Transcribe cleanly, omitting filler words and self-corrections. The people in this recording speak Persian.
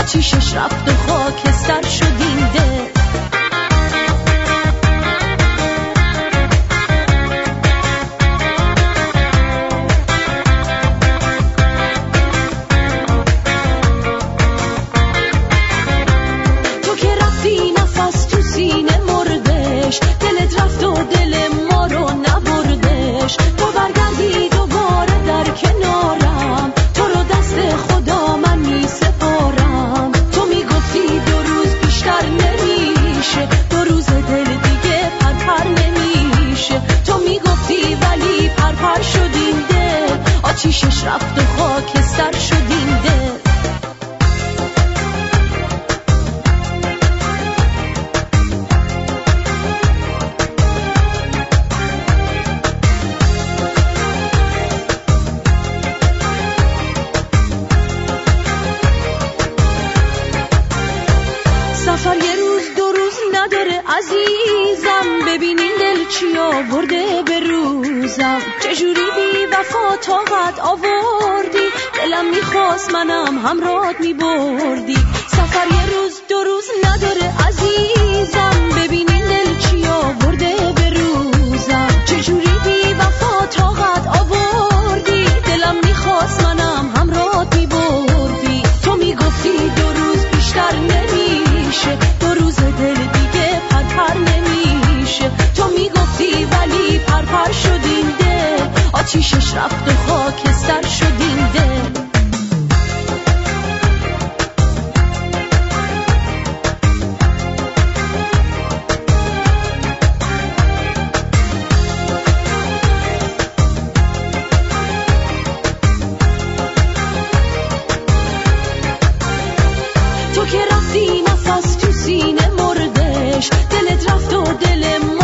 آتیشش رفت و خاکستر شد این دل. تو که رفتی نفس تو سینه مردش، دلت رفت و دل ما رو نبردش. تو برگردی دوباره در کنارم، تو رو دست خدا من می سپارم. تو می گفتی 2 روز بیشتر نمیشه، 2 روز دل دیگه پرپر نمیشه. تو می گفتی ولی پرپر شد این دل، آتیشش رفت و خاکستر شد این دل. سفر 1 روز 2 روز نداره عزیزم، ببین این دل چی آورده به روزم. چجوری بی وفا طاقت آوردی، دلم میخواست منم همراهت میبردی. سفر 1 روز 2 روز نداره عزیزم، ببین این دل چی آورده به روزم. چجوری بی وفا طاقت آوردی، دلم میخواست منم همراهت میبردی. تو میگفتی 2 روز بیشتر نمیشه، 2 روز دل دیگه پرپر نمیشه. تو میگفتی ولی پرپر شد این دل، آتیشش رفت و خاکستر شد این دل. تو که رفتی نفس تو سینه مردش، دلت رفت و دل ما